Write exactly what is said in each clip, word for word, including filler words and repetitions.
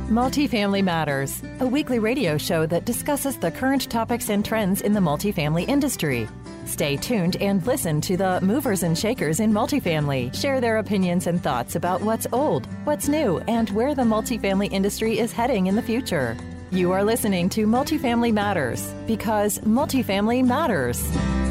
Multifamily Matters, a weekly radio show that discusses the current topics and trends in the multifamily industry. Stay tuned and listen to the movers and shakers in multifamily share their opinions and thoughts about what's old, what's new, and where the multifamily industry is heading in the future. You are listening to Multifamily Matters because multifamily matters.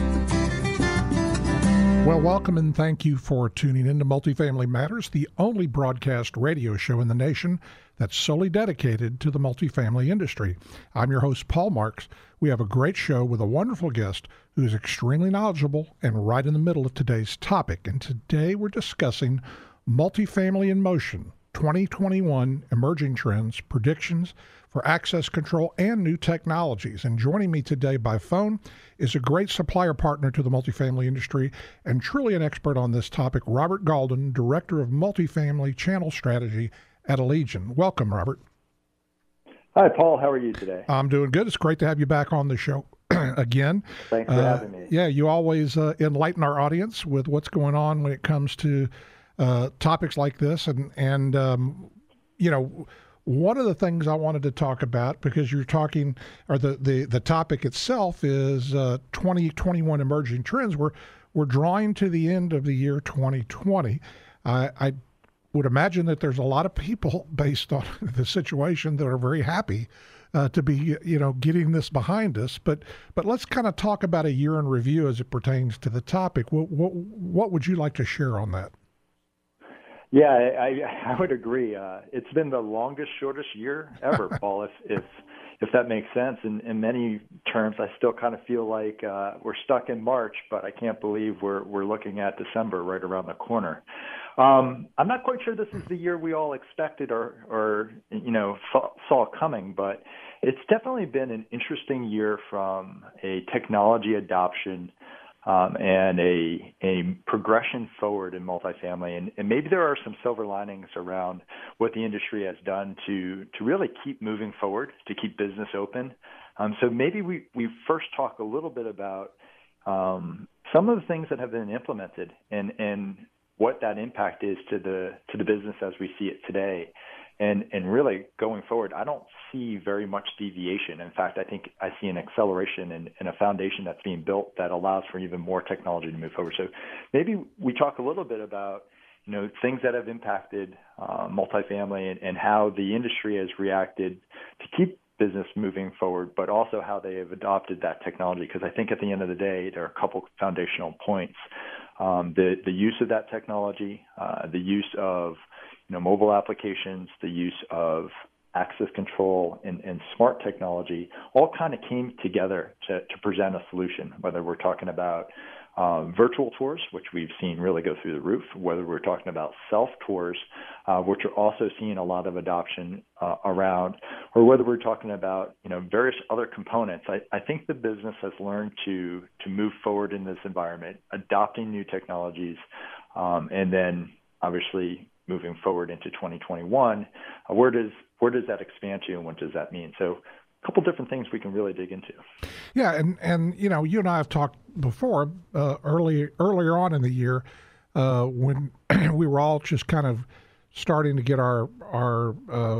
Well, welcome and thank you for tuning in to Multifamily Matters, the only broadcast radio show in the nation that's solely dedicated to the multifamily industry. I'm your host, Paul Marks. We have a great show with a wonderful guest who is extremely knowledgeable and right in the middle of today's topic. And today we're discussing Multifamily in Motion, twenty twenty-one emerging trends, predictions for access control, and new technologies. And joining me today by phone is a great supplier partner to the multifamily industry and truly an expert on this topic, Robert Gaulden, Director of Multifamily Channel Strategy at Allegion. Welcome, Robert. Hi, Paul. How are you today? I'm doing good. It's great to have you back on the show again. Thanks for uh, having me. Yeah, you always uh, enlighten our audience with what's going on when it comes to uh, topics like this. And, and um, you know, one of the things I wanted to talk about, because you're talking, or the, the, the topic itself is uh, twenty twenty-one emerging trends. We're, we're drawing to the end of the year twenty twenty. Uh, I would imagine that there's a lot of people, based on the situation, that are very happy uh, to be, you know, getting this behind us. But but let's kind of talk about a year in review as it pertains to the topic. What what, what would you like to share on that? Yeah, I, I would agree. Uh, it's been the longest, shortest year ever, Paul, if, if if that makes sense. In, in many terms, I still kind of feel like uh, we're stuck in March, but I can't believe we're we're looking at December right around the corner. Um, I'm not quite sure this is the year we all expected or, or you know, saw, saw coming, but it's definitely been an interesting year from a technology adoption Um, and a a progression forward in multifamily. And, and maybe there are some silver linings around what the industry has done to to really keep moving forward, to keep business open. Um, so maybe we, we first talk a little bit about um, some of the things that have been implemented and, and what that impact is to the to the business as we see it today. And and really going forward, I don't see very much deviation. In fact, I think I see an acceleration and, and a foundation that's being built that allows for even more technology to move forward. So maybe we talk a little bit about, you know, things that have impacted uh, multifamily and, and how the industry has reacted to keep business moving forward, but also how they have adopted that technology. Because I think at the end of the day, there are a couple foundational points. Um, the, the use of that technology, uh, the use of you know, mobile applications, the use of access control and, and smart technology all kind of came together to, to present a solution, whether we're talking about um, virtual tours, which we've seen really go through the roof, whether we're talking about self-tours, uh, which are also seeing a lot of adoption uh, around, or whether we're talking about, you know, various other components. I, I think the business has learned to, to move forward in this environment, adopting new technologies, um, and then obviously moving forward into twenty twenty-one, uh, where does where does that expand to and what does that mean? So a couple different things we can really dig into. Yeah, and, and you know, you and I have talked before, uh, early, earlier on in the year, uh, when we were all just kind of starting to get our, our uh,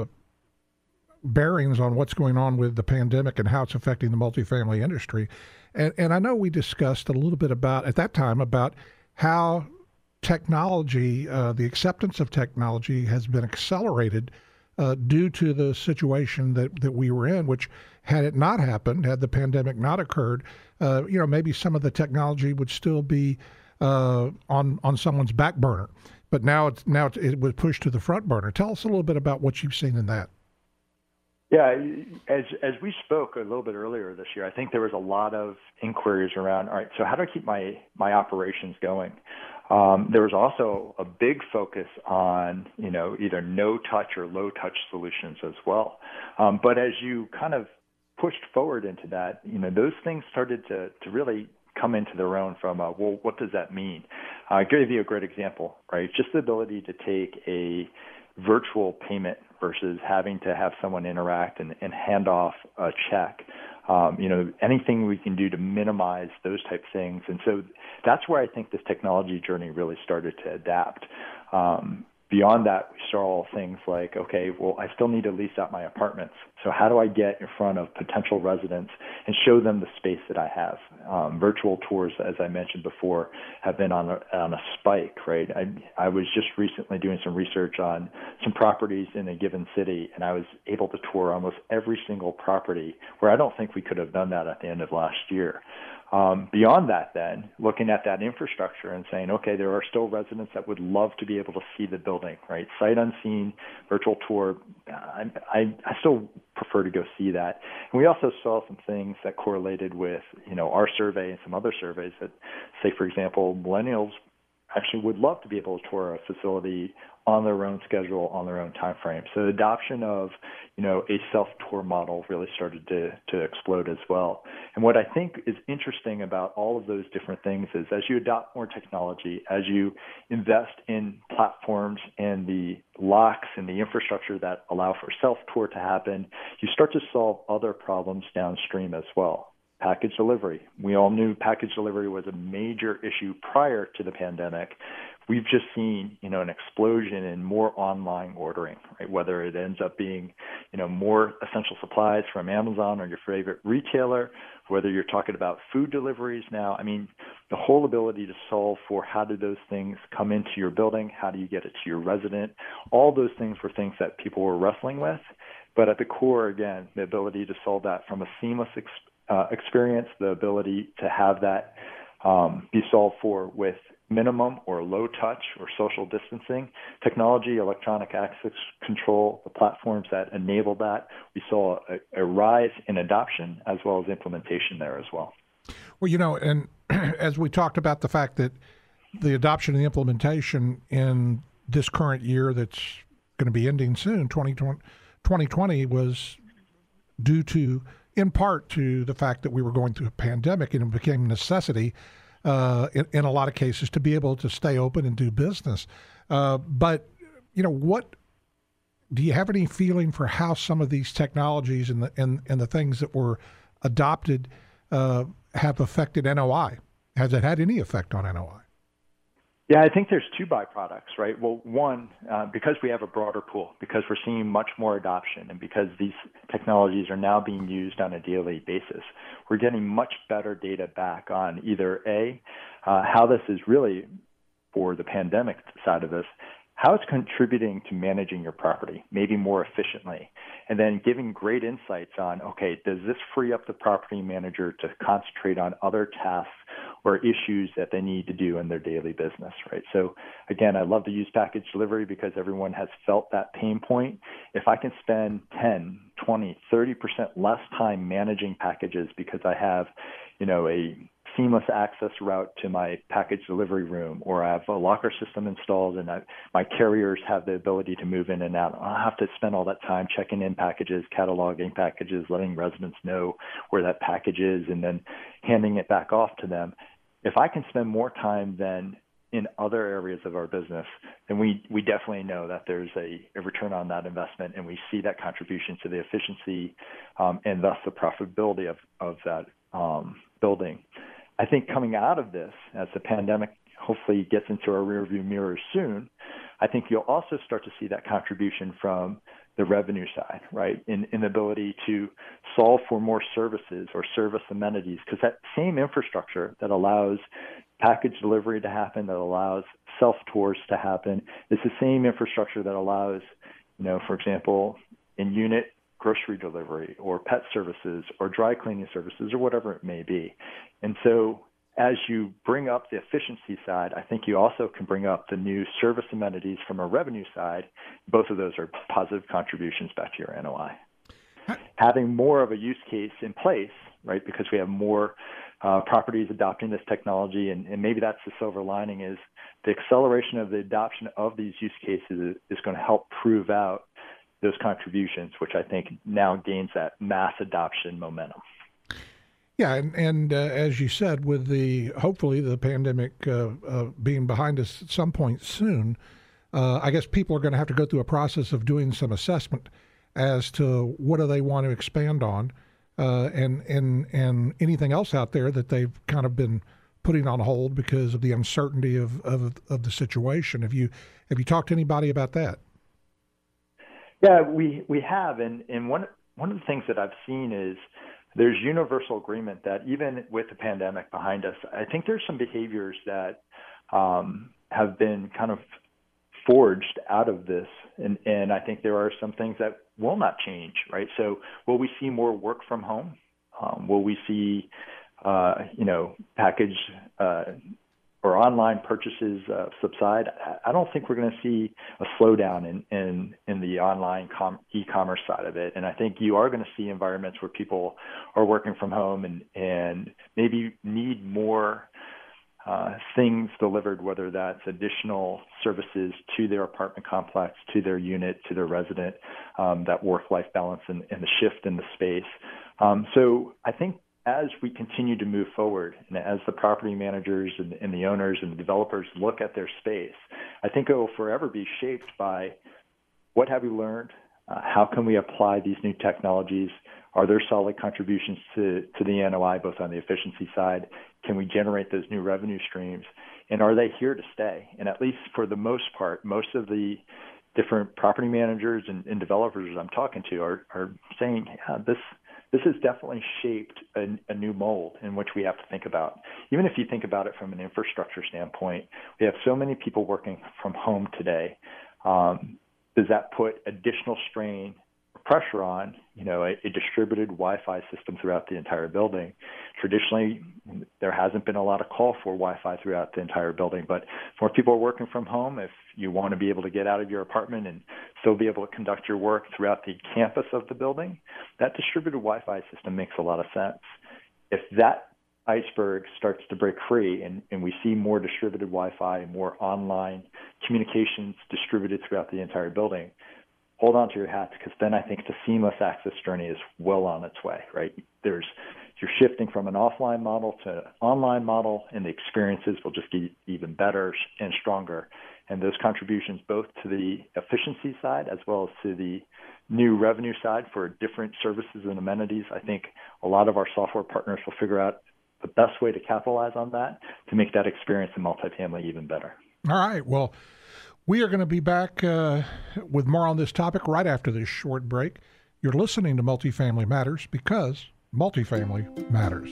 bearings on what's going on with the pandemic and how it's affecting the multifamily industry. And, and I know we discussed a little bit about, at that time, about how technology, uh, the acceptance of technology has been accelerated uh, due to the situation that, that we were in, which had it not happened, had the pandemic not occurred, uh, you know, maybe some of the technology would still be uh, on on someone's back burner. But now it's now it's, it was pushed to the front burner. Tell us a little bit about what you've seen in that. Yeah, as as we spoke a little bit earlier this year, I think there was a lot of inquiries around, all right, so how do I keep my, my operations going? Um, there was also a big focus on, you know, either no-touch or low-touch solutions as well. Um, but as you kind of pushed forward into that, you know, those things started to, to really come into their own from, uh, well, what does that mean? Uh, I'll give you a great example, right? Just the ability to take a virtual payment versus having to have someone interact and, and hand off a check. Um, you know, anything we can do to minimize those type of things. And so that's where I think this technology journey really started to adapt. Um, beyond that, we saw things like, okay, well, I still need to lease out my apartments. So how do I get in front of potential residents and show them the space that I have? Um, virtual tours, as I mentioned before, have been on a, on a spike, right? I, I was just recently doing some research on some properties in a given city, and I was able to tour almost every single property, where I don't think we could have done that at the end of last year. Um, beyond that, then, looking at that infrastructure and saying, okay, there are still residents that would love to be able to see the building, right? Sight unseen, virtual tour. I, I, I still prefer to go see that. And we also saw some things that correlated with, you know, our survey and some other surveys that say, for example, millennials actually would love to be able to tour a facility on their own schedule, on their own time frame. So the adoption of, you know, a self-tour model really started to, to explode as well. And what I think is interesting about all of those different things is as you adopt more technology, as you invest in platforms and the locks and the infrastructure that allow for self-tour to happen, you start to solve other problems downstream as well. Package delivery. We all knew package delivery was a major issue prior to the pandemic. We've just seen, you know, an explosion in more online ordering, right? Whether it ends up being, you know, more essential supplies from Amazon or your favorite retailer, whether you're talking about food deliveries now. I mean, the whole ability to solve for how do those things come into your building? How do you get it to your resident? All those things were things that people were wrestling with. But at the core, again, the ability to solve that from a seamless experience, Uh, experience, the ability to have that um, be solved for with minimum or low touch or social distancing, technology, electronic access control, the platforms that enable that. We saw a, a rise in adoption as well as implementation there as well. Well, you know, and as we talked about the fact that the adoption and the implementation in this current year that's going to be ending soon, twenty twenty, was due to in part to the fact that we were going through a pandemic, and it became a necessity uh, in, in a lot of cases to be able to stay open and do business. Uh, but, you know, what do you have any feeling for how some of these technologies and the, and, and the things that were adopted uh, have affected N O I? Has it had any effect on N O I? Yeah, I think there's two byproducts, right? Well, one, uh, because we have a broader pool, because we're seeing much more adoption, and because these technologies are now being used on a daily basis, we're getting much better data back on either A, uh, how this is really, for the pandemic side of this, how it's contributing to managing your property, maybe more efficiently, and then giving great insights on, okay, does this free up the property manager to concentrate on other tasks or issues that they need to do in their daily business, right? So again, I love to use package delivery because everyone has felt that pain point. If I can spend ten, twenty, thirty percent less time managing packages because I have, you know, a seamless access route to my package delivery room, or I have a locker system installed and I, my carriers have the ability to move in and out. I don't have to spend all that time checking in packages, cataloging packages, letting residents know where that package is, and then handing it back off to them. If I can spend more time then in other areas of our business, then we, we definitely know that there's a, a return on that investment, and we see that contribution to the efficiency um, and thus the profitability of, of that um, building. I think coming out of this, as the pandemic hopefully gets into our rearview mirror soon, I think you'll also start to see that contribution from the revenue side, right, in, in the ability to solve for more services or service amenities, because that same infrastructure that allows package delivery to happen, that allows self-tours to happen, is the same infrastructure that allows, you know, for example, in-unit grocery delivery or pet services or dry cleaning services or whatever it may be. And so as you bring up the efficiency side, I think you also can bring up the new service amenities from a revenue side. Both of those are positive contributions back to your N O I. Having more of a use case in place, right, because we have more uh, properties adopting this technology, and, and maybe that's the silver lining, is the acceleration of the adoption of these use cases is, is going to help prove out those contributions, which I think now gains that mass adoption momentum. Yeah, and, and uh, as you said, with the hopefully the pandemic uh, uh, being behind us at some point soon, uh, I guess people are going to have to go through a process of doing some assessment as to what do they want to expand on, uh, and and and anything else out there that they've kind of been putting on hold because of the uncertainty of, of, of the situation. Have you have you talked to anybody about that? Yeah, we we have, and and one one of the things that I've seen is there's universal agreement that even with the pandemic behind us, I think there's some behaviors that um, have been kind of forged out of this, and and I think there are some things that will not change, right? So will we see more work from home? Um, will we see, uh, you know, package uh, or online purchases uh, subside? I don't think we're going to see a slowdown in, in, in the online com- e-commerce side of it. And I think you are going to see environments where people are working from home and, and maybe need more uh, things delivered, whether that's additional services to their apartment complex, to their unit, to their resident, um, that work-life balance and, and the shift in the space. Um, so I think as we continue to move forward and as the property managers and, and the owners and the developers look at their space, I think it will forever be shaped by what have we learned? Uh, how can we apply these new technologies? Are there solid contributions to, to the N O I, both on the efficiency side? Can we generate those new revenue streams? And are they here to stay? And at least for the most part, most of the different property managers and, and developers I'm talking to are, are saying, yeah, this This has definitely shaped a, a new mold in which we have to think about. Even if you think about it from an infrastructure standpoint, we have so many people working from home today. Um, does that put additional strain or pressure on, you know, a, a distributed Wi-Fi system throughout the entire building? Traditionally, there hasn't been a lot of call for Wi-Fi throughout the entire building, but more people are working from home. If you want to be able to get out of your apartment and still be able to conduct your work throughout the campus of the building, that distributed Wi-Fi system makes a lot of sense. If that iceberg starts to break free and, and we see more distributed Wi-Fi and more online communications distributed throughout the entire building, hold on to your hats, because then I think the seamless access journey is well on its way, right? There's You're shifting from an offline model to an online model, and the experiences will just get even better and stronger. And those contributions both to the efficiency side as well as to the new revenue side for different services and amenities, I think a lot of our software partners will figure out the best way to capitalize on that to make that experience in multifamily even better. All right. Well, we are going to be back uh, with more on this topic right after this short break. You're listening to Multifamily Matters because multifamily matters.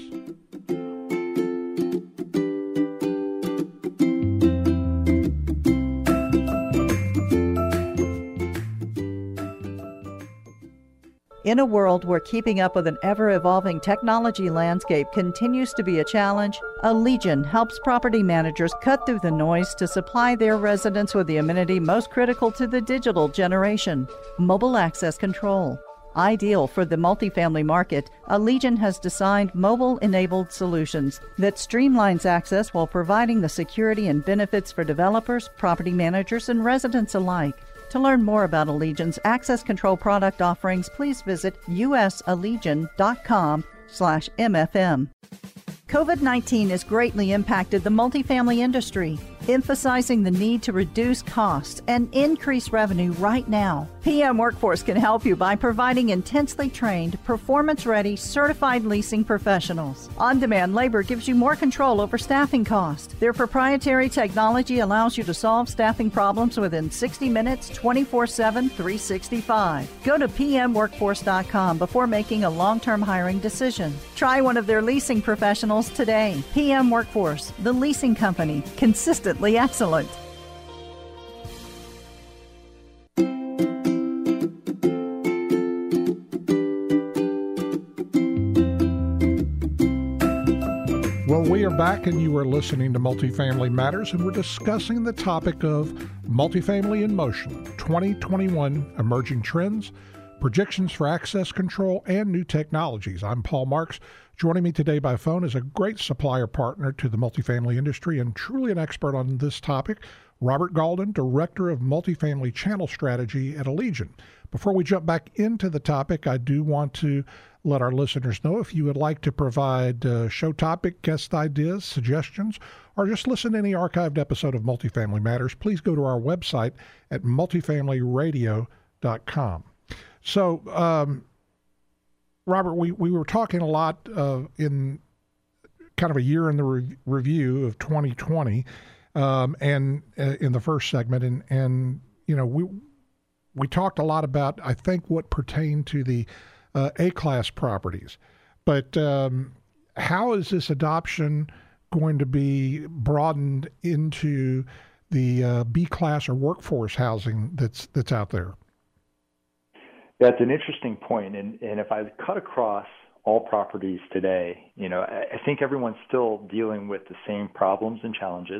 In a world where keeping up with an ever-evolving technology landscape continues to be a challenge, Allegion helps property managers cut through the noise to supply their residents with the amenity most critical to the digital generation, mobile access control. Ideal for the multifamily market, Allegion has designed mobile-enabled solutions that streamlines access while providing the security and benefits for developers, property managers, and residents alike. To learn more about Allegion's access control product offerings, please visit usallegion.com slash MFM. COVID nineteen has greatly impacted the multifamily industry, emphasizing the need to reduce costs and increase revenue right now. P M Workforce can help you by providing intensely trained, performance-ready, certified leasing professionals. On-demand labor gives you more control over staffing costs. Their proprietary technology allows you to solve staffing problems within sixty minutes, twenty-four seven, three sixty-five. Go to p m workforce dot com before making a long-term hiring decision. Try one of their leasing professionals today. P M Workforce, the leasing company, consistently excellent. Well, we are back, and you are listening to Multifamily Matters, and we're discussing the topic of Multifamily in Motion, twenty twenty-one Emerging Trends, Projections for Access Control, and New Technologies. I'm Paul Marks. Joining me today by phone is a great supplier partner to the multifamily industry and truly an expert on this topic, Robert Gaulden, Director of Multifamily Channel Strategy at Allegion. Before we jump back into the topic, I do want to let our listeners know if you would like to provide uh, show topic, guest ideas, suggestions, or just listen to any archived episode of Multifamily Matters, please go to our website at multifamily radio dot com. So, um, Robert, we, we were talking a lot uh, in kind of a year in the re- review of twenty twenty, um, and uh, in the first segment, and and you know we we talked a lot about, I think, what pertained to the uh, A-class properties, but um, how is this adoption going to be broadened into the uh, B-class or workforce housing that's that's out there? That's an interesting point, and and if I cut across all properties today, you know, I, I think everyone's still dealing with the same problems and challenges.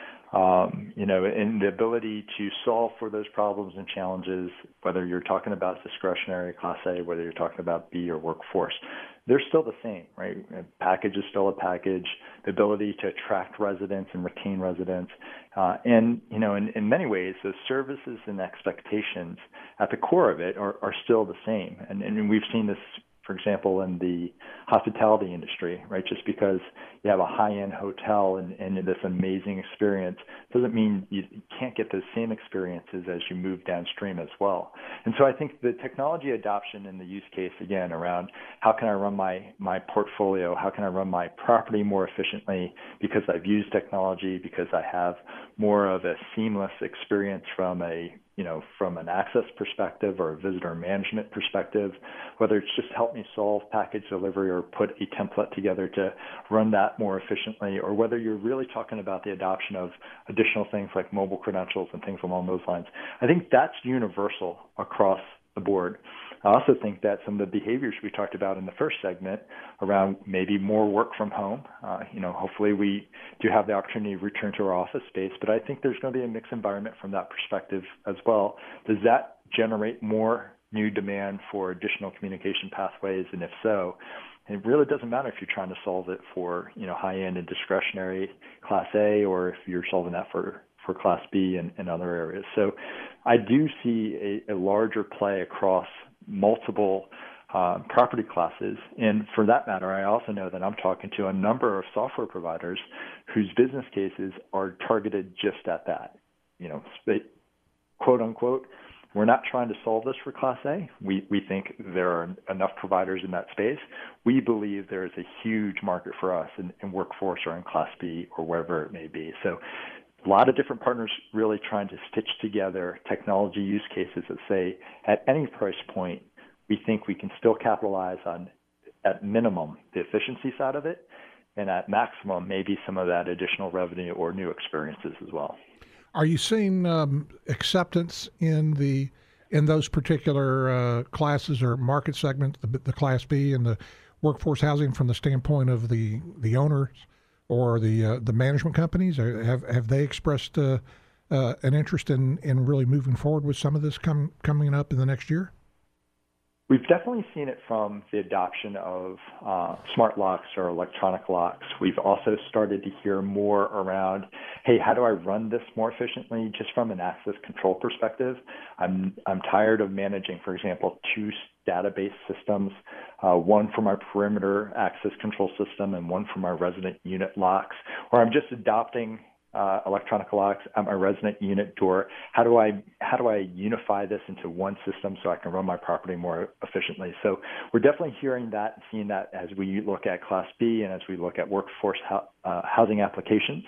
Um, you know, and the ability to solve for those problems and challenges, whether you're talking about discretionary Class A, whether you're talking about B or workforce, they're still the same, right? A package is still a package. The ability to attract residents and retain residents. Uh, and, you know, in, in many ways, those services and expectations at the core of it are, are still the same. And, and we've seen this, for example, in the hospitality industry, right? Just because you have a high-end hotel and, and this amazing experience doesn't mean you can't get those same experiences as you move downstream as well. And so I think the technology adoption and the use case, again, around how can I run my, my portfolio, how can I run my property more efficiently because I've used technology, because I have more of a seamless experience from a you know, from an access perspective or a visitor management perspective, whether it's just help me solve package delivery or put a template together to run that more efficiently, or whether you're really talking about the adoption of additional things like mobile credentials and things along those lines. I think that's universal across the board. I also think that some of the behaviors we talked about in the first segment around maybe more work from home, uh, you know, hopefully we do have the opportunity to return to our office space, but I think there's going to be a mixed environment from that perspective as well. Does that generate more new demand for additional communication pathways? And if so, it really doesn't matter if you're trying to solve it for, you know, high-end and discretionary Class A, or if you're solving that for for Class B and, and other areas. So I do see a, a larger play across multiple uh, property classes. And for that matter, I also know that I'm talking to a number of software providers whose business cases are targeted just at that. You know, quote unquote, we're not trying to solve this for Class A. We, we think there are enough providers in that space. We believe there is a huge market for us in, in workforce or in Class B or wherever it may be. So a lot of different partners really trying to stitch together technology use cases that say at any price point, we think we can still capitalize on, at minimum, the efficiency side of it, and at maximum, maybe some of that additional revenue or new experiences as well. Are you seeing um, acceptance in the in those particular uh, classes or market segments, the, the Class B and the workforce housing, from the standpoint of the, the owners or the uh, the management companies? Have have they expressed uh, uh, an interest in, in really moving forward with some of this com- coming up in the next year? We've definitely seen it from the adoption of uh, smart locks or electronic locks. We've also started to hear more around, hey, how do I run this more efficiently just from an access control perspective? I'm I'm tired of managing, for example, two database systems, uh, one for my perimeter access control system and one for my resident unit locks, or I'm just adopting Uh, electronic locks at my resident unit door. How do I how do I unify this into one system so I can run my property more efficiently? So we're definitely hearing that and seeing that as we look at Class B and as we look at workforce ho- uh, housing applications.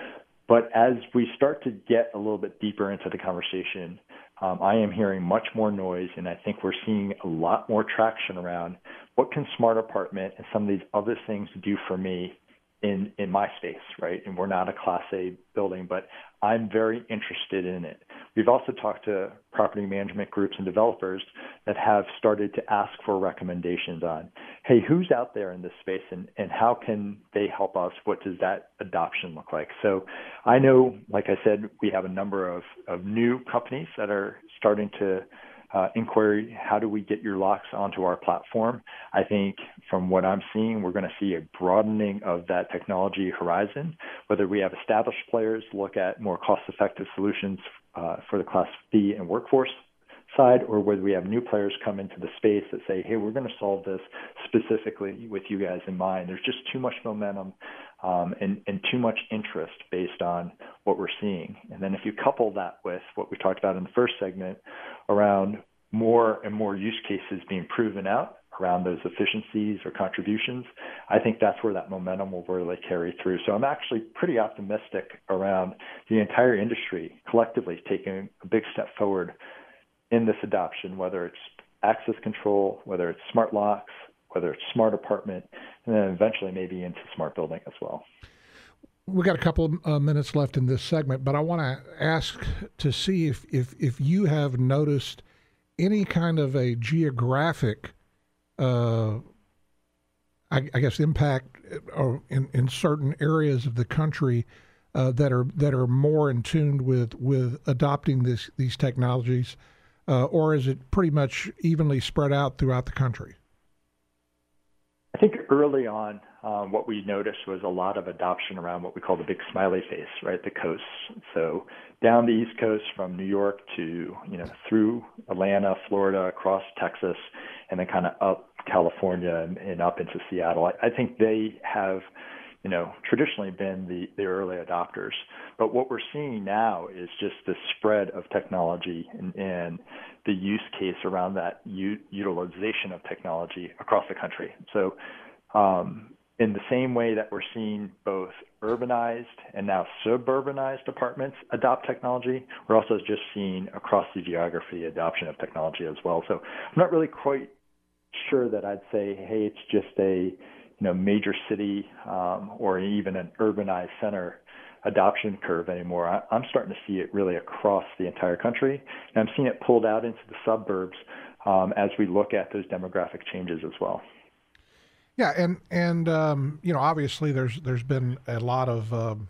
But as we start to get a little bit deeper into the conversation, um, I am hearing much more noise, and I think we're seeing a lot more traction around what can Smart Apartment and some of these other things do for me in, in my space, right? And we're not a Class A building, but I'm very interested in it. We've also talked to property management groups and developers that have started to ask for recommendations on, hey, who's out there in this space and, and how can they help us? What does that adoption look like? So I know, like I said, we have a number of, of new companies that are starting to Uh, inquiry, how do we get your locks onto our platform? I think from what I'm seeing, we're going to see a broadening of that technology horizon, whether we have established players look at more cost-effective solutions uh, for the Class B and workforce side, or whether we have new players come into the space that say, hey, we're going to solve this specifically with you guys in mind. There's just too much momentum um, and, and too much interest based on what we're seeing. And then if you couple that with what we talked about in the first segment around more and more use cases being proven out around those efficiencies or contributions, I think that's where that momentum will really carry through. So I'm actually pretty optimistic around the entire industry collectively taking a big step forward in this adoption, whether it's access control, whether it's smart locks, whether it's smart apartment, and then eventually maybe into smart building as well. We've got a couple of uh, minutes left in this segment, but I want to ask to see if, if, if you have noticed any kind of a geographic, uh, I, I guess, impact in, in certain areas of the country uh, that are that are more in tune with with adopting this these technologies, uh, or is it pretty much evenly spread out throughout the country? I think early on, um, what we noticed was a lot of adoption around what we call the big smiley face, right, the coasts. So down the East Coast from New York to, you know, through Atlanta, Florida, across Texas, and then kind of up California and, and up into Seattle. I, I think they have, you know, traditionally been the, the early adopters. But what we're seeing now is just the spread of technology and, and the use case around that u- utilization of technology across the country. So um, in the same way that we're seeing both urbanized and now suburbanized apartments adopt technology, we're also just seeing across the geography adoption of technology as well. So I'm not really quite sure that I'd say, hey, it's just a you know major city um, or even an urbanized center adoption curve anymore. I, I'm starting to see it really across the entire country, and I'm seeing it pulled out into the suburbs um, as we look at those demographic changes as well. Yeah, and and um, you know, obviously, there's there's been a lot of um,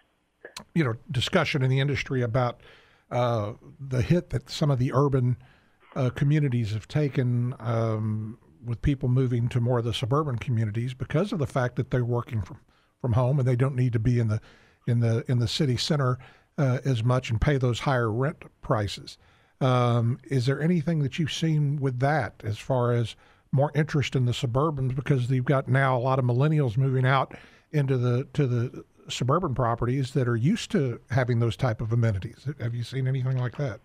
you know discussion in the industry about uh, the hit that some of the urban uh, communities have taken um, with people moving to more of the suburban communities because of the fact that they're working from, from home and they don't need to be in the in the in the city center uh, as much and pay those higher rent prices. Um, is there anything that you've seen with that as far as more interest in the suburbans, because you've got now a lot of millennials moving out into the to the suburban properties that are used to having those type of amenities? Have you seen anything like that?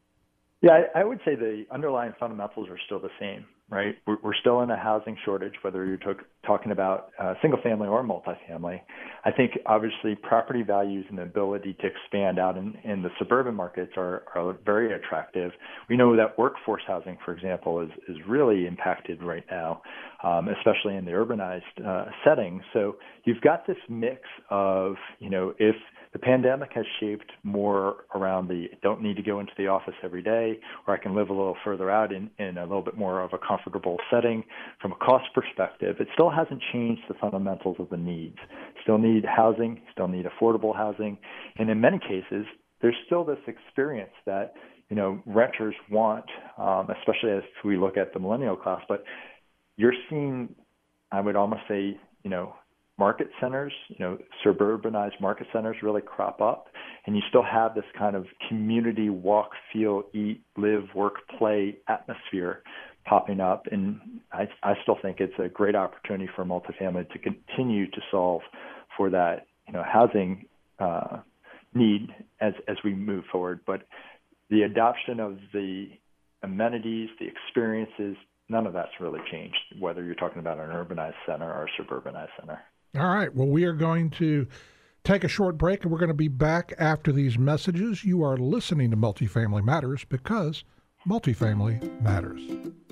Yeah, I, I would say the underlying fundamentals are still the same, right? We're, we're still in a housing shortage, whether you're talk, talking about uh, single family or multifamily. I think obviously property values and the ability to expand out in, in the suburban markets are, are very attractive. We know that workforce housing, for example, is, is really impacted right now, um, especially in the urbanized uh, setting. So you've got this mix of, you know, if the pandemic has shaped more around the don't need to go into the office every day, or I can live a little further out in, in a little bit more of a comfortable setting. From a cost perspective, it still hasn't changed the fundamentals of the needs. Still need housing, still need affordable housing. And in many cases, there's still this experience that, you know, renters want, um, especially as we look at the millennial class. But you're seeing, I would almost say, you know, market centers, you know, suburbanized market centers really crop up, and you still have this kind of community walk, feel, eat, live, work, play atmosphere popping up. And I, I still think it's a great opportunity for multifamily to continue to solve for that, you know, housing uh, need as, as we move forward. But the adoption of the amenities, the experiences, none of that's really changed, whether you're talking about an urbanized center or a suburbanized center. All right. Well, we are going to take a short break, and we're going to be back after these messages. You are listening to Multifamily Matters because multifamily matters.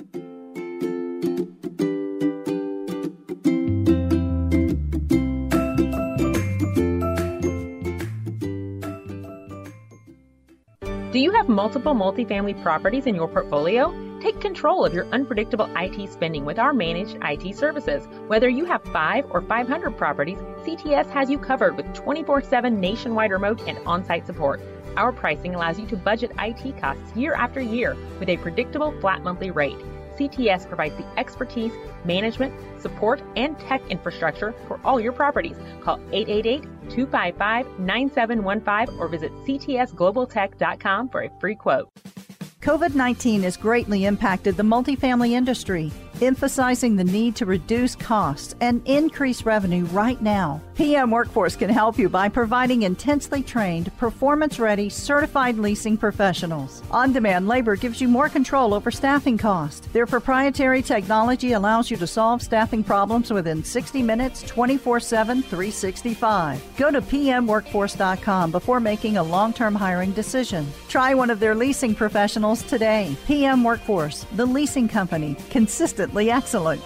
Do you have multiple multifamily properties in your portfolio? Take control of your unpredictable I T spending with our managed I T services. Whether you have five or five hundred properties, C T S has you covered with twenty-four seven nationwide remote and on-site support. Our pricing allows you to budget I T costs year after year with a predictable flat monthly rate. C T S provides the expertise, management, support, and tech infrastructure for all your properties. Call eight eight eight, two five five, nine seven one five or visit c t s global tech dot com for a free quote. COVID nineteen has greatly impacted the multifamily industry. emphasizing the need to reduce costs and increase revenue right now. P M Workforce can help you by providing intensely trained, performance-ready, certified leasing professionals. On-demand labor gives you more control over staffing costs. Their proprietary technology allows you to solve staffing problems within sixty minutes, twenty-four seven, three sixty-five. Go to p m workforce dot com before making a long-term hiring decision. Try one of their leasing professionals today. P M Workforce, the leasing company, consistently excellent.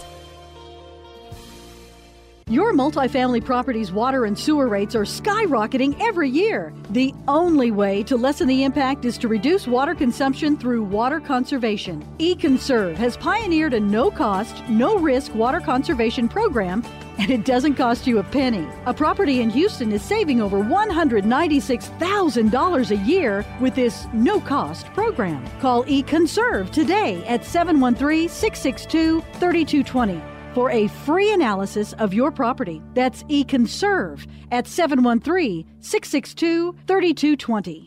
Your multifamily property's water and sewer rates are skyrocketing every year. The only way to lessen the impact is to reduce water consumption through water conservation. eConserve has pioneered a no-cost, no-risk water conservation program, and it doesn't cost you a penny. A property in Houston is saving over one hundred ninety-six thousand dollars a year with this no-cost program. Call eConserve today at seven one three, six six two, three two two zero. for a free analysis of your property. That's eConserve at seven one three, six six two, three two two zero.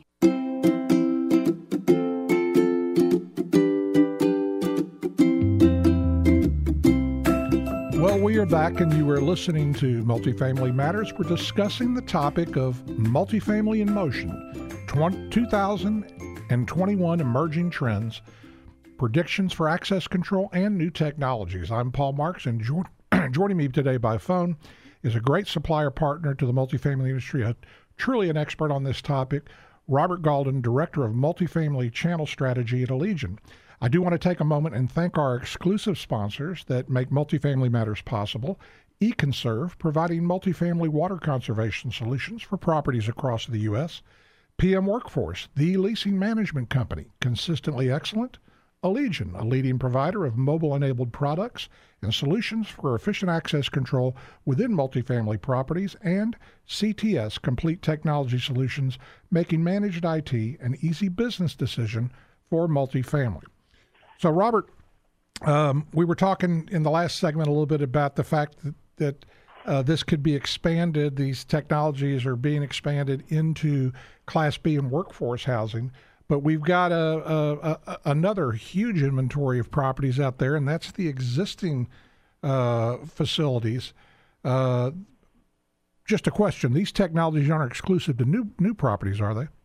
Well, we are back, and you are listening to Multifamily Matters. We're discussing the topic of multifamily in motion, two thousand twenty-one emerging trends, predictions for access control, and new technologies. I'm Paul Marks, and jo- joining me today by phone is a great supplier partner to the multifamily industry, a, truly an expert on this topic, Robert Gaulden, Director of Multifamily Channel Strategy at Allegion. I do want to take a moment and thank our exclusive sponsors that make Multifamily Matters possible. eConserve, providing multifamily water conservation solutions for properties across the U S P M Workforce, the leasing management company, consistently excellent. Allegion, a leading provider of mobile-enabled products and solutions for efficient access control within multifamily properties, and C T S, Complete Technology Solutions, making managed I T an easy business decision for multifamily. So, Robert, um, we were talking in the last segment a little bit about the fact that, that uh, this could be expanded, these technologies are being expanded into Class B and workforce housing. But we've got a, a, a another huge inventory of properties out there, and that's the existing uh, facilities. Uh, just a question: these technologies aren't exclusive to new new properties, are they?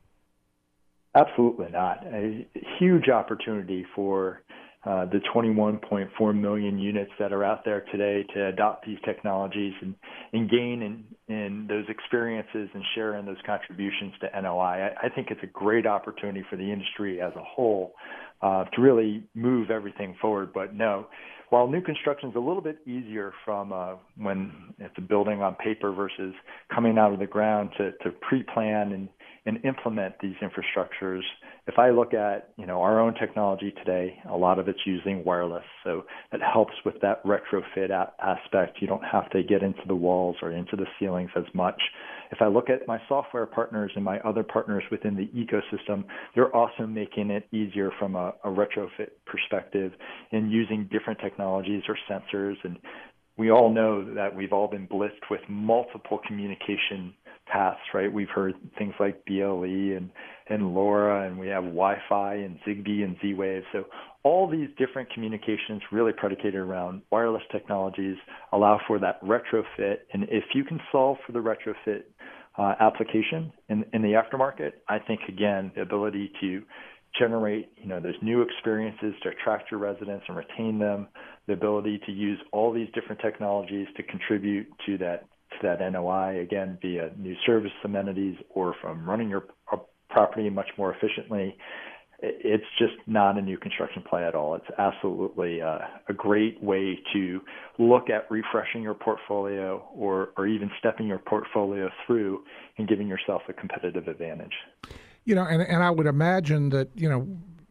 Absolutely not. A huge opportunity for uh, the twenty-one point four million units that are out there today to adopt these technologies and, and gain in, in those experiences and share in those contributions to N O I. I, I think it's a great opportunity for the industry as a whole uh, to really move everything forward. But no, while new construction is a little bit easier from uh, when it's a building on paper versus coming out of the ground to, to pre-plan and and implement these infrastructures. If I look at, you know, our own technology today, a lot of it's using wireless, so it helps with that retrofit a- aspect. You don't have to get into the walls or into the ceilings as much. If I look at my software partners and my other partners within the ecosystem, they're also making it easier from a, a retrofit perspective in using different technologies or sensors. And we all know that we've all been blitzed with multiple communication paths, right? We've heard things like B L E and, and LoRa, and we have Wi-Fi and Zigbee and Z-Wave. So all these different communications really predicated around wireless technologies allow for that retrofit. And if you can solve for the retrofit uh, application in, in the aftermarket, I think, again, the ability to generate, you know, those new experiences to attract your residents and retain them, the ability to use all these different technologies to contribute to that to that N O I, again, via new service amenities or from running your property much more efficiently. It's just not a new construction play at all. It's absolutely uh, a great way to look at refreshing your portfolio or, or even stepping your portfolio through and giving yourself a competitive advantage. You know, and, and I would imagine that, you know,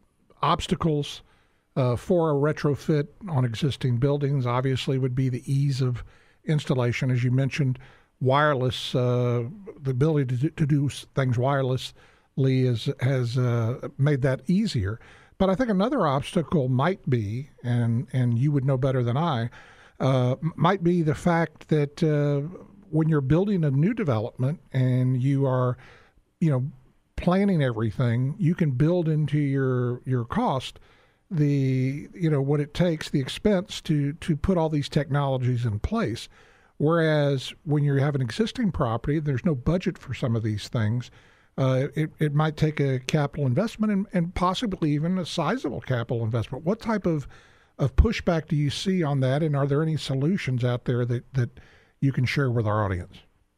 obstacles uh, for a retrofit on existing buildings obviously would be the ease of installation. As you mentioned, wireless, uh, the ability to, to do things wirelessly is, has uh, made that easier. But I think another obstacle might be, and, and you would know better than I, uh, might be the fact that uh, when you're building a new development and you are, you know, planning everything, you can build into your, your cost the you know what it takes, the expense to to put all these technologies in place. Whereas when you have an existing property, there's no budget for some of these things. Uh, it, it might take a capital investment and, and possibly even a sizable capital investment. What type of, of pushback do you see on that, and are there any solutions out there that, that you can share with our audience?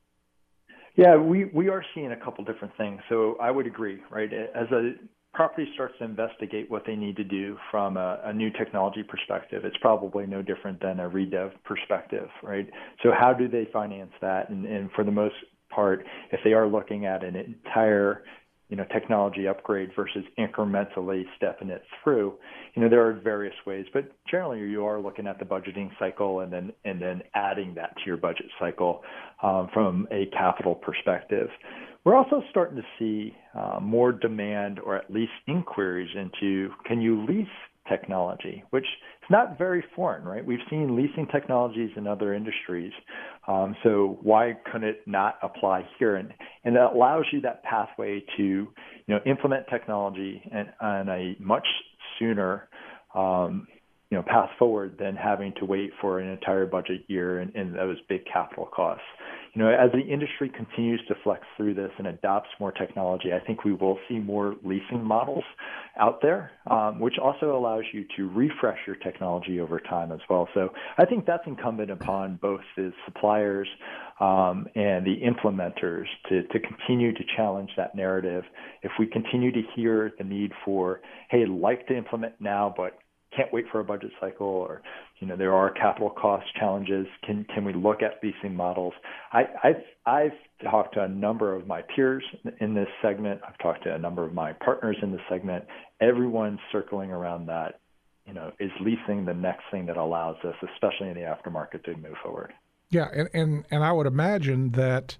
Yeah, we, we are seeing a couple different things. So I would agree, right? As a property starts to investigate what they need to do from a, a new technology perspective, it's probably no different than a redev perspective, right? So how do they finance that? And, and for the most part, if they are looking at an entire, you know, technology upgrade versus incrementally stepping it through, you know, there are various ways, but generally you are looking at the budgeting cycle and then and then adding that to your budget cycle um, from a capital perspective. We're also starting to see uh, more demand, or at least inquiries into, can you lease technology, which is not very foreign, right? We've seen leasing technologies in other industries. Um, so why couldn't it not apply here? And, and that allows you that pathway to, you know, implement technology and on a much sooner, um, you know, path forward than having to wait for an entire budget year and, and those big capital costs. You know, as the industry continues to flex through this and adopts more technology, I think we will see more leasing models out there, um, which also allows you to refresh your technology over time as well. So I think that's incumbent upon both the suppliers um, and the implementers to, to continue to challenge that narrative. If we continue to hear the need for, hey, I'd like to implement now, but can't wait for a budget cycle, or, you know, there are capital cost challenges. Can can we look at leasing models? I, I've, I've talked to a number of my peers in this segment. I've talked to a number of my partners in this segment. Everyone's circling around that, you know, is leasing the next thing that allows us, especially in the aftermarket, to move forward. Yeah, and, and, and I would imagine that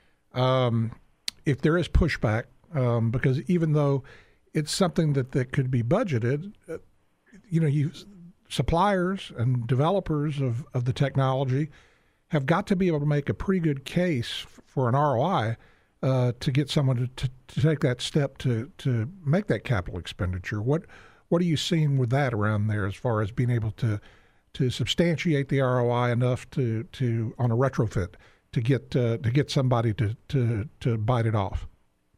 um, if there is pushback, um, because even though it's something that, that could be budgeted, uh, you know, you suppliers and developers of, of the technology have got to be able to make a pretty good case for an R O I uh, to get someone to, to, to take that step to, to make that capital expenditure. What what are you seeing with that around there as far as being able to to substantiate the R O I enough to, to on a retrofit to get uh, to get somebody to, to, to bite it off?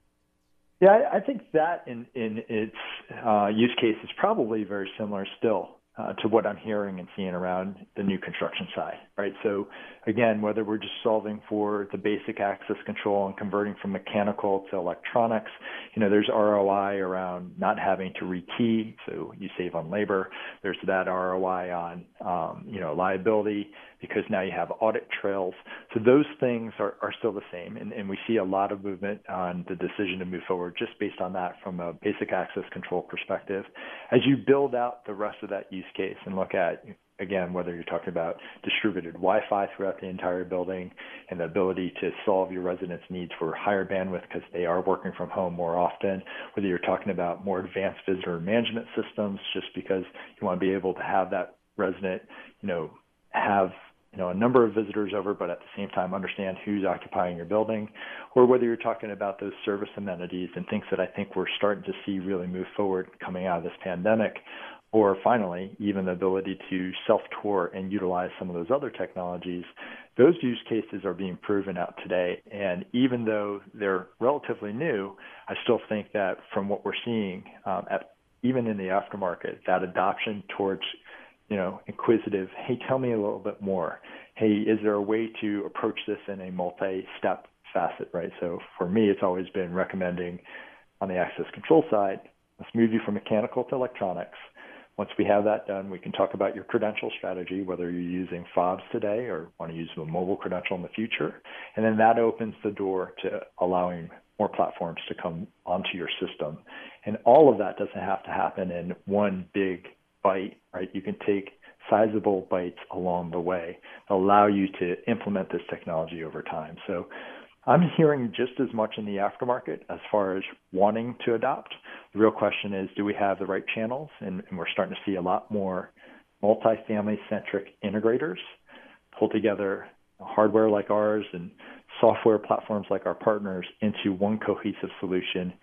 Yeah, I think that in, in its uh, use case is probably very similar still uh, to what I'm hearing and seeing around the new construction side, right? So again, whether we're just solving for the basic access control and converting from mechanical to electronics, you know, there's R O I around not having to rekey, so you save on labor. There's that R O I on, um, you know, liability, because now you have audit trails. So those things are, are still the same. And, and we see a lot of movement on the decision to move forward just based on that from a basic access control perspective. As you build out the rest of that use case and look at, again, whether you're talking about distributed Wi-Fi throughout the entire building and the ability to solve your residents' needs for higher bandwidth because they are working from home more often, whether you're talking about more advanced visitor management systems just because you want to be able to have that resident, you know, have you know, a number of visitors over, but at the same time understand who's occupying your building, or whether you're talking about those service amenities and things that I think we're starting to see really move forward coming out of this pandemic, or finally, even the ability to self-tour and utilize some of those other technologies. Those use cases are being proven out today, and even though they're relatively new, I still think that from what we're seeing, um, at, even in the aftermarket, that adoption towards you know, inquisitive, hey, tell me a little bit more. Hey, is there a way to approach this in a multi-step facet, right? So for me, it's always been recommending on the access control side, let's move you from mechanical to electronics. Once we have that done, we can talk about your credential strategy, whether you're using fobs today or want to use a mobile credential in the future. And then that opens the door to allowing more platforms to come onto your system. And all of that doesn't have to happen in one big bite, right? You can take sizable bites along the way that allow you to implement this technology over time. So I'm hearing just as much in the aftermarket as far as wanting to adopt. The real question is, do we have the right channels? And, and we're starting to see a lot more multifamily-centric integrators pull together hardware like ours and software platforms like our partners into one cohesive solution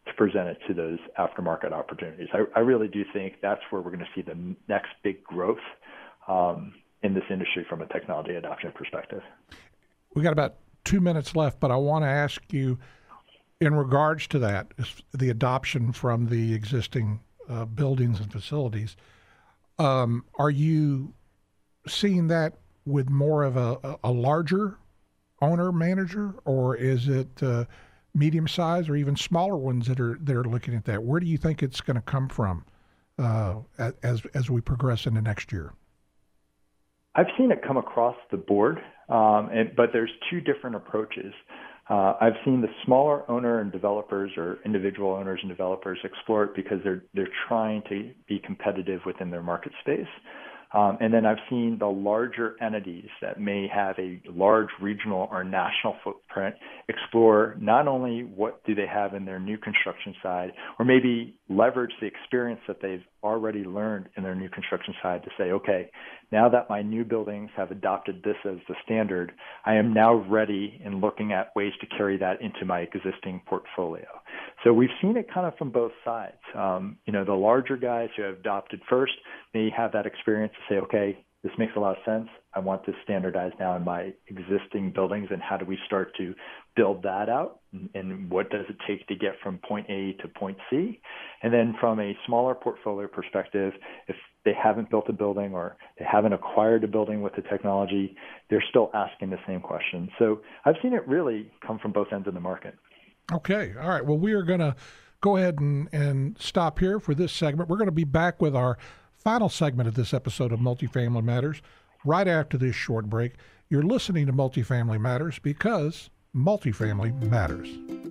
to present it to those aftermarket opportunities. I, I really do think that's where we're going to see the next big growth um, in this industry from a technology adoption perspective. We got about two minutes left, but I want to ask you, in regards to that, the adoption from the existing uh, buildings and facilities, um, are you seeing that with more of a, a larger owner manager, or is it uh, medium size or even smaller ones that are that are looking at that? Where do you think it's going to come from uh, as as we progress into next year? I've seen it come across the board, um, and, but there's two different approaches. Uh, I've seen the smaller owner and developers, or individual owners and developers, explore it because they're they're trying to be competitive within their market space. Um, and then I've seen the larger entities that may have a large regional or national footprint explore not only what do they have in their new construction side, or maybe leverage the experience that they've already learned in their new construction side to say, okay, now that my new buildings have adopted this as the standard, I am now ready in looking at ways to carry that into my existing portfolio. So we've seen it kind of from both sides. Um, you know, the larger guys who have adopted first may have that experience to say, okay, this makes a lot of sense. I want this standardized now in my existing buildings, and how do we start to build that out? And, and what does it take to get from point A to point C? And then from a smaller portfolio perspective, if they haven't built a building or they haven't acquired a building with the technology, they're still asking the same question. So I've seen it really come from both ends of the market. Okay. All right. Well, we are going to go ahead and, and stop here for this segment. We're going to be back with our final segment of this episode of Multifamily Matters right after this short break. You're listening to Multifamily Matters because multifamily matters.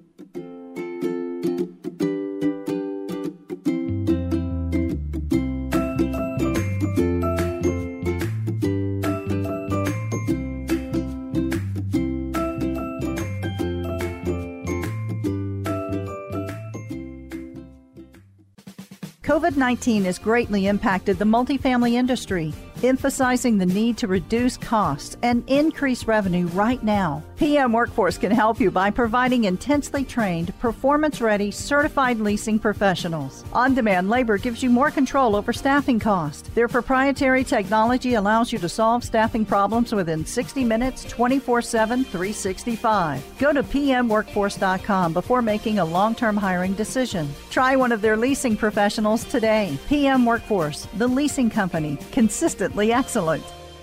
COVID nineteen has greatly impacted the multifamily industry, emphasizing the need to reduce costs and increase revenue right now. P M Workforce can help you by providing intensely trained, performance-ready, certified leasing professionals. On-demand labor gives you more control over staffing costs. Their proprietary technology allows you to solve staffing problems within sixty minutes, twenty-four seven, three sixty-five. Go to P M workforce dot com before making a long-term hiring decision. Try one of their leasing professionals today. P M Workforce, the leasing company, consistently excellent.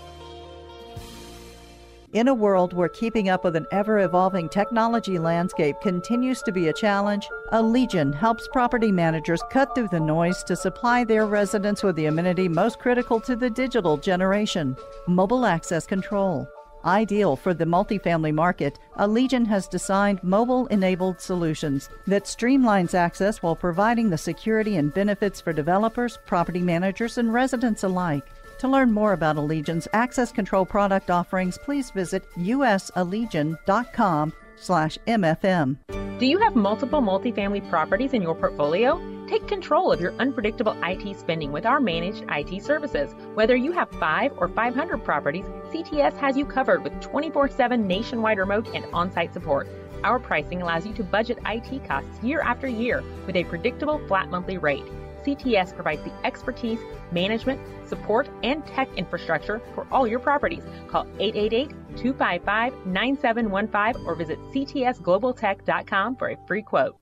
In a world where keeping up with an ever-evolving technology landscape continues to be a challenge, Allegion helps property managers cut through the noise to supply their residents with the amenity most critical to the digital generation: mobile access control. Ideal for the multifamily market, Allegion has designed mobile-enabled solutions that streamlines access while providing the security and benefits for developers, property managers, and residents alike. To learn more about Allegion's access control product offerings, please visit usallegion.com slash MFM. Do you have multiple multifamily properties in your portfolio? Take control of your unpredictable I T spending with our managed I T services. Whether you have five or five hundred properties, C T S has you covered with twenty-four seven nationwide remote and on-site support. Our pricing allows you to budget I T costs year after year with a predictable flat monthly rate. C T S provides the expertise, management, support, and tech infrastructure for all your properties. Call eight eight eight, two five five, nine seven one five or visit c t s global tech dot com for a free quote.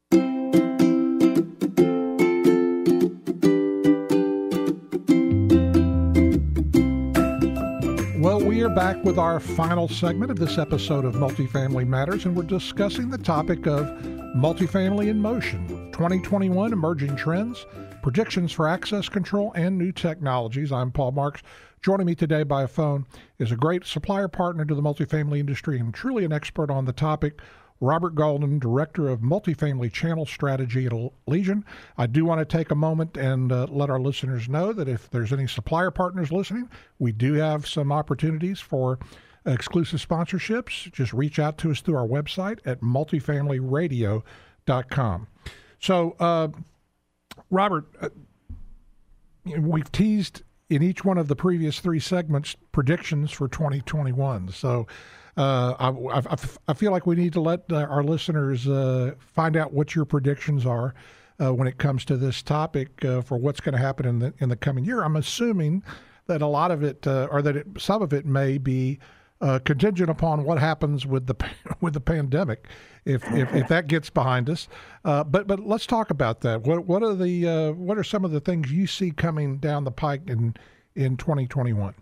Well, we are back with our final segment of this episode of Multifamily Matters, and we're discussing the topic of multifamily in motion, twenty twenty-one emerging trends, predictions for access control, and new technologies. I'm Paul Marks. Joining me today by phone is a great supplier partner to the multifamily industry and truly an expert on the topic, Robert Golden, Director of Multifamily Channel Strategy at Allegion. I do want to take a moment and uh, let our listeners know that if there's any supplier partners listening, we do have some opportunities for exclusive sponsorships. Just reach out to us through our website at multifamily radio dot com. So, uh, Robert, uh, we've teased in each one of the previous three segments predictions for twenty twenty-one. So uh, I, I, I feel like we need to let our listeners uh, find out what your predictions are uh, when it comes to this topic uh, for what's going to happen in the in the coming year. I'm assuming that a lot of it, uh, or that it, some of it, may be uh, contingent upon what happens with the with the pandemic, if if, if that gets behind us. Uh, but but let's talk about that. What what are the uh, what are some of the things you see coming down the pike in in twenty twenty-one?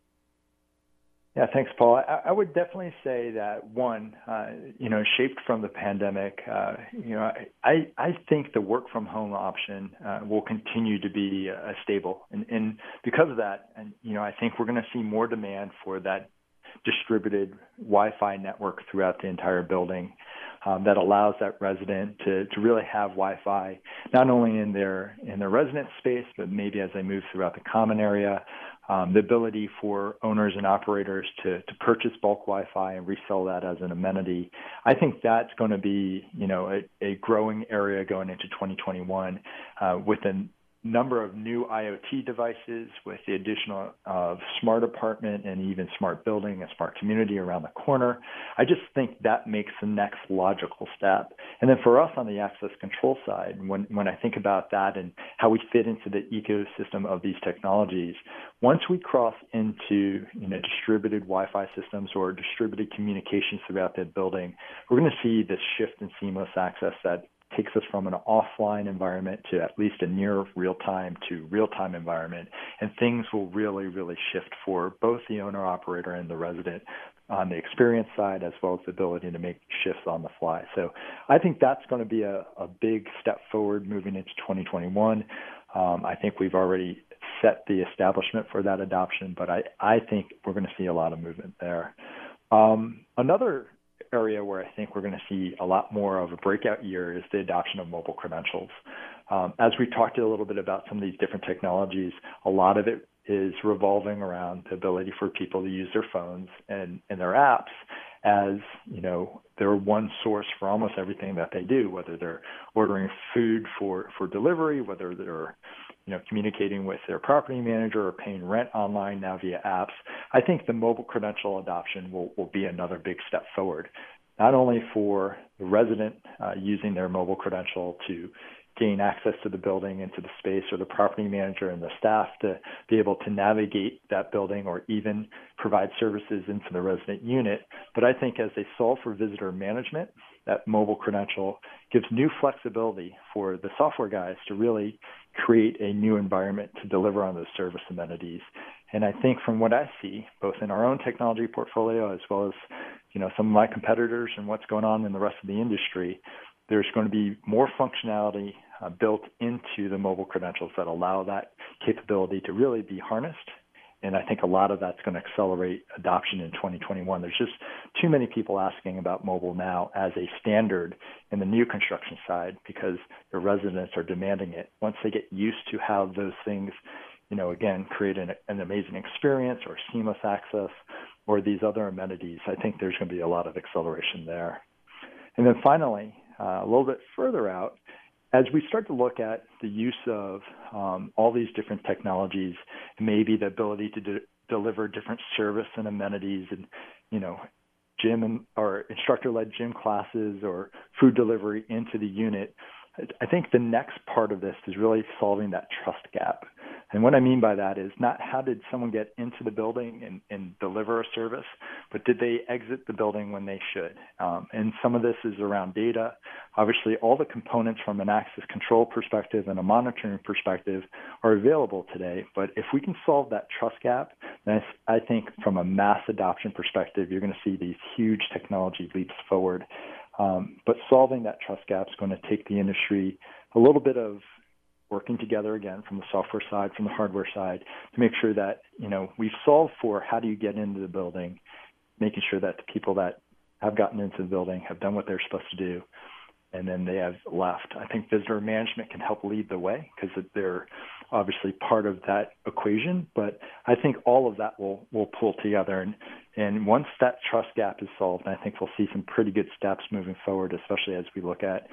Yeah, thanks, Paul. I, I would definitely say that one, uh, you know, shaped from the pandemic, uh, you know, I, I think the work from home option uh, will continue to be uh, stable. And, and because of that, and, you know, I think we're going to see more demand for that distributed Wi-Fi network throughout the entire building um, that allows that resident to, to really have Wi-Fi, not only in their, in their resident space, but maybe as they move throughout the common area. Um, the ability for owners and operators to, to purchase bulk Wi-Fi and resell that as an amenity. I think that's going to be, you know, a, a growing area going into twenty twenty-one uh, with a number of new IoT devices, with the additional of smart apartment and even smart building and smart community around the corner. I just think that makes the next logical step. And then for us on the access control side, when, when I think about that and how we fit into the ecosystem of these technologies, once we cross into, you know, distributed Wi-Fi systems or distributed communications throughout the building, we're going to see this shift in seamless access that takes us from an offline environment to at least a near real-time to real-time environment. And things will really, really shift for both the owner-operator and the resident on the experience side, as well as the ability to make shifts on the fly. So I think that's going to be a, a big step forward moving into twenty twenty-one. Um, I think we've already set the establishment for that adoption, but I, I think we're going to see a lot of movement there. Um, another area where I think we're going to see a lot more of a breakout year is the adoption of mobile credentials. Um, as we talked a little bit about some of these different technologies, a lot of it is revolving around the ability for people to use their phones and, and their apps as, you know, they're one source for almost everything that they do, whether they're ordering food for, for delivery, whether they're, you know, communicating with their property manager or paying rent online now via apps. I think the mobile credential adoption will, will be another big step forward, not only for the resident uh, using their mobile credential to gain access to the building and to the space, or the property manager and the staff to be able to navigate that building or even provide services into the resident unit. But I think as they solve for visitor management, that mobile credential gives new flexibility for the software guys to really create a new environment to deliver on those service amenities. And I think from what I see, both in our own technology portfolio as well as, you know, some of my competitors and what's going on in the rest of the industry, there's going to be more functionality uh, built into the mobile credentials that allow that capability to really be harnessed. And I think a lot of that's going to accelerate adoption in twenty twenty-one. There's just too many people asking about mobile now as a standard in the new construction side because the residents are demanding it. Once they get used to how those things, you know, again, create an, an amazing experience or seamless access or these other amenities, I think there's going to be a lot of acceleration there. And then finally, uh, a little bit further out, as we start to look at the use of um, all these different technologies, maybe the ability to de- deliver different service and amenities and, you know, gym and, or instructor-led gym classes or food delivery into the unit, I think the next part of this is really solving that trust gap. And what I mean by that is not how did someone get into the building and, and deliver a service, but did they exit the building when they should? Um, and some of this is around data. Obviously, all the components from an access control perspective and a monitoring perspective are available today. But if we can solve that trust gap, then I think from a mass adoption perspective, you're going to see these huge technology leaps forward. Um, but solving that trust gap is going to take the industry a little bit of working together again from the software side, from the hardware side, to make sure that, you know, we've solved for how do you get into the building, making sure that the people that have gotten into the building have done what they're supposed to do, and then they have left. I think visitor management can help lead the way because they're obviously part of that equation, but I think all of that will, will pull together. And, and once that trust gap is solved, I think we'll see some pretty good steps moving forward, especially as we look at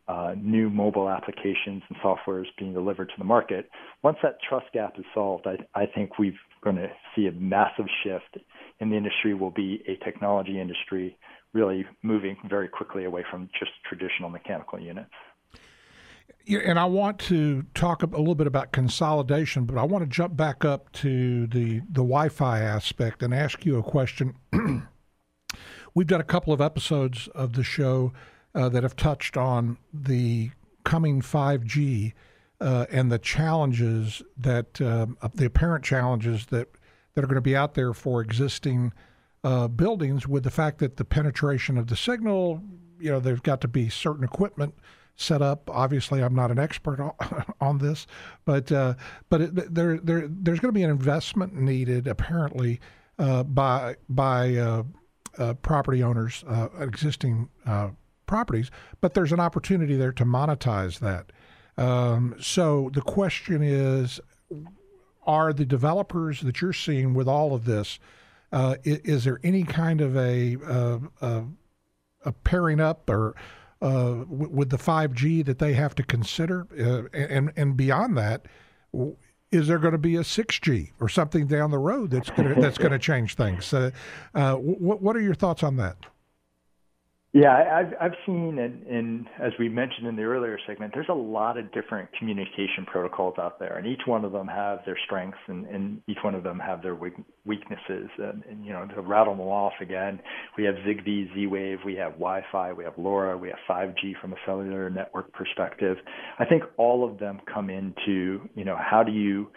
uh, new mobile applications and software is being delivered to the market. Once that trust gap is solved, I, I think we're going to see a massive shift in the industry. Will be a technology industry really moving very quickly away from just traditional mechanical units. Yeah, and I want to talk a little bit about consolidation, but I want to jump back up to the, the Wi-Fi aspect and ask you a question. We've done a couple of episodes of the show uh, that have touched on the coming five G uh, and the challenges that, uh, the apparent challenges that, that are going to be out there for existing uh, buildings, with the fact that the penetration of the signal, you know, there's got to be certain equipment set up. Obviously, I'm not an expert on, on this, but uh, but it, there there there's going to be an investment needed apparently uh, by by uh, uh, property owners, uh, existing uh, properties, but there's an opportunity there to monetize that. Um, so the question is, are the developers that you're seeing with all of this, uh, is, is there any kind of a uh, a, a pairing up or Uh, w- with the five G that they have to consider, uh, and and beyond that, w- is there going to be a six G or something down the road that's going to that's going to change things? Uh, uh, what what are your thoughts on that? Yeah, I- I've I've seen, and, and as we mentioned in the earlier segment, there's a lot of different communication protocols out there, and each one of them have their strengths, and, and each one of them have their weak, weaknesses. And, and you know, to rattle them off again, we have Zigbee, Z-Wave, we have Wi-Fi, we have LoRa, we have five G from a cellular network perspective. I think all of them come into, you know, how do you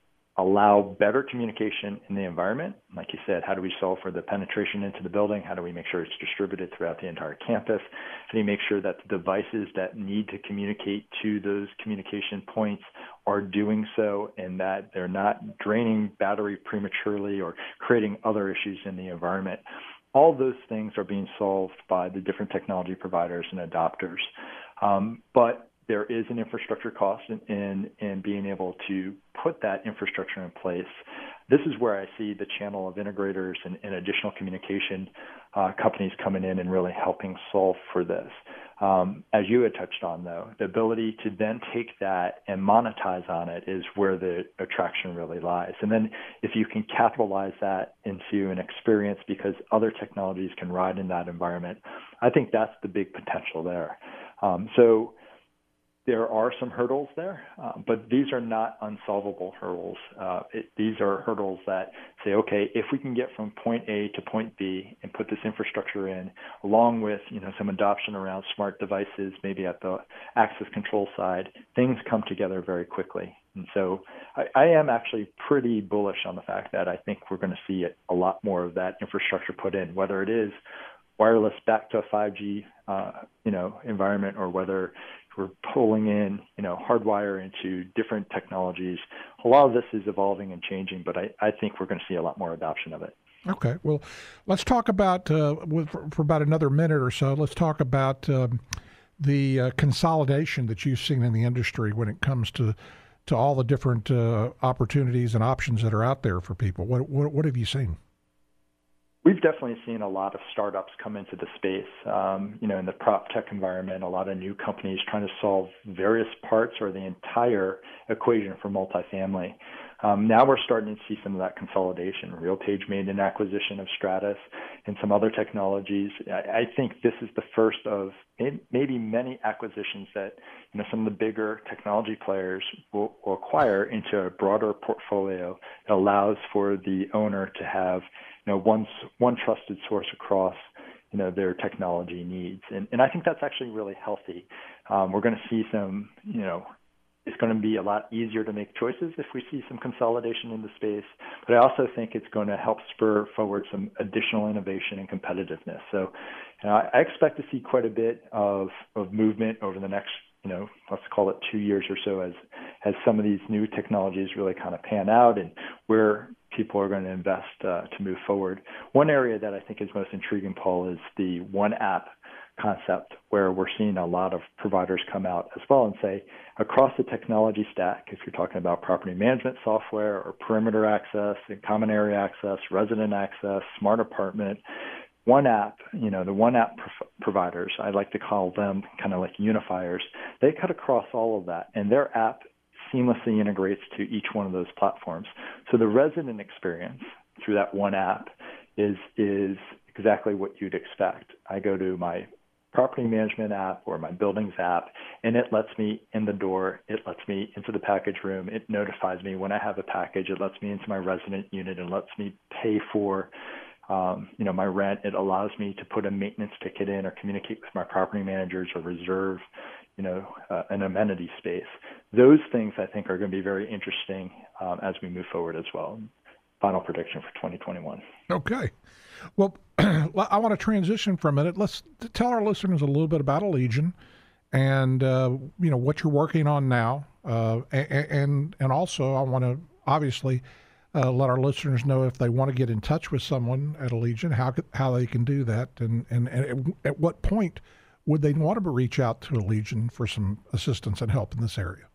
allow better communication in the environment? Like you said, how do we solve for the penetration into the building? How do we make sure it's distributed throughout the entire campus? How do you make sure that the devices that need to communicate to those communication points are doing so, and that they're not draining battery prematurely or creating other issues in the environment? All those things are being solved by the different technology providers and adopters. Um, but there is an infrastructure cost in, in, in being able to put that infrastructure in place. This is where I see the channel of integrators and, and additional communication uh, companies coming in and really helping solve for this. Um, as you had touched on, though, the ability to then take that and monetize on it is where the attraction really lies. And then if you can capitalize that into an experience because other technologies can ride in that environment, I think that's the big potential there. Um, so there are some hurdles there, uh, but these are not unsolvable hurdles. Uh, it, these are hurdles that say, okay, if we can get from point A to point B and put this infrastructure in, along with you know some adoption around smart devices, maybe at the access control side, things come together very quickly. And so I, I am actually pretty bullish on the fact that I think we're going to see a lot more of that infrastructure put in, whether it is wireless back to a five G uh, you know environment, or whether we're pulling in, you know, hardwire into different technologies. A lot of this is evolving and changing, but I, I think we're going to see a lot more adoption of it. Okay. Well, let's talk about, uh, with, for, for about another minute or so, let's talk about um, the uh, consolidation that you've seen in the industry when it comes to to all the different uh, opportunities and options that are out there for people. What, what, what have you seen? We've definitely seen a lot of startups come into the space, um, you know, in the prop tech environment, a lot of new companies trying to solve various parts or the entire equation for multifamily. Um, now we're starting to see some of that consolidation. RealPage made an acquisition of Stratus and some other technologies. I, I think this is the first of maybe many acquisitions that, you know, some of the bigger technology players will, will acquire into a broader portfolio that allows for the owner to have you know, one, one trusted source across, you know, their technology needs. And, and I think that's actually really healthy. Um, we're going to see some, you know, it's going to be a lot easier to make choices if we see some consolidation in the space. But I also think it's going to help spur forward some additional innovation and competitiveness. So you know, I expect to see quite a bit of, of movement over the next, you know, let's call it two years or so as, as some of these new technologies really kind of pan out and where people are going to invest uh, to move forward. One area that I think is most intriguing, Paul, is the one app concept, where we're seeing a lot of providers come out as well and say, across the technology stack, if you're talking about property management software or perimeter access and common area access, resident access, smart apartment, one app, you know, the one app pro- providers, I like to call them kind of like unifiers, they cut across all of that, and their app seamlessly integrates to each one of those platforms. So the resident experience through that one app is is exactly what you'd expect. I go to my property management app or my buildings app, and it lets me in the door. It lets me into the package room. It notifies me when I have a package. It lets me into my resident unit and lets me pay for, um, you know, my rent. It allows me to put a maintenance ticket in or communicate with my property managers or reserve, you know, uh, an amenity space. Those things I think are going to be very interesting um, as we move forward as well. Final prediction for twenty twenty-one. Okay. Well, I want to transition for a minute. Let's tell our listeners a little bit about Allegion and, uh, you know, what you're working on now. Uh, and and also I want to obviously uh, let our listeners know if they want to get in touch with someone at Allegion, how how they can do that. And, and, and at what point would they want to reach out to Allegion for some assistance and help in this area?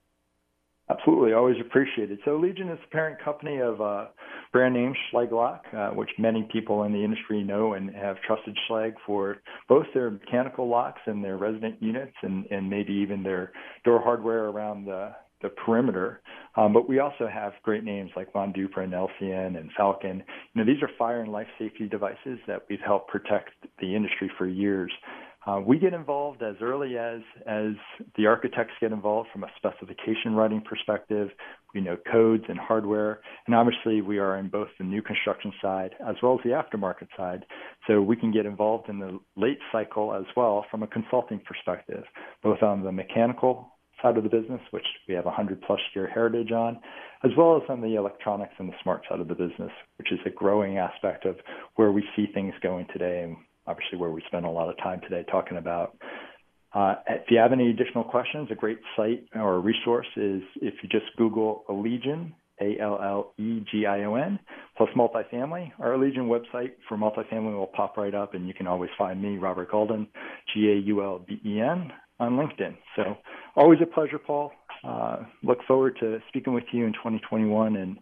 Absolutely, always appreciated. So Allegion is the parent company of uh, brand name Schlage Lock, uh, which many people in the industry know and have trusted Schlage for both their mechanical locks and their resident units, and, and maybe even their door hardware around the, the perimeter. Um, but we also have great names like Von Duprin and L C N and Falcon. You know, these are fire and life safety devices that we've helped protect the industry for years. Uh, we get involved as early as as the architects get involved from a specification writing perspective. We know codes and hardware, and obviously we are in both the new construction side as well as the aftermarket side. So we can get involved in the late cycle as well from a consulting perspective, both on the mechanical side of the business, which we have a hundred plus year heritage on, as well as on the electronics and the smart side of the business, which is a growing aspect of where we see things going today, and obviously where we spend a lot of time today talking about. Uh, if you have any additional questions, a great site or resource is if you just Google Allegion, A L L E G I O N, plus multifamily. Our Allegion website for multifamily will pop right up, and you can always find me, Robert Gaulden, G A U L D E N, on LinkedIn. So always a pleasure, Paul. Uh, look forward to speaking with you in twenty twenty-one, and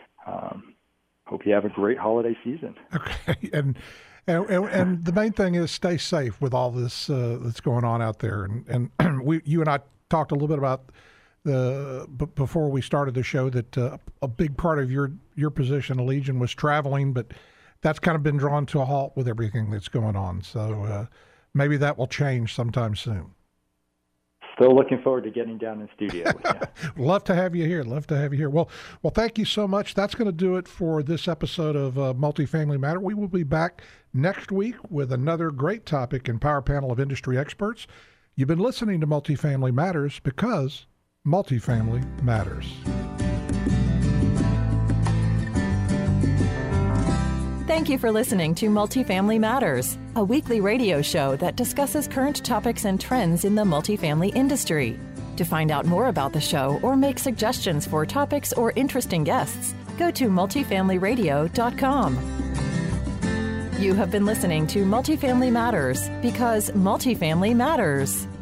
um, hope you have a great holiday season. Okay, and And, and, and the main thing is stay safe with all this uh, that's going on out there. And, and we, you and I talked a little bit about the b- before we started the show that uh, a big part of your your position, Allegion, was traveling, but that's kind of been drawn to a halt with everything that's going on. So uh, maybe that will change sometime soon. Still looking forward to getting down in studio with you. Love to have you here. Love to have you here. Well, well, thank you so much. That's going to do it for this episode of uh, Multifamily Matter. We will be back next week with another great topic and power panel of industry experts. You've been listening to Multifamily Matters because multifamily matters. Thank you for listening to Multifamily Matters, a weekly radio show that discusses current topics and trends in the multifamily industry. To find out more about the show or make suggestions for topics or interesting guests, go to multifamily radio dot com. You have been listening to Multifamily Matters because multifamily matters.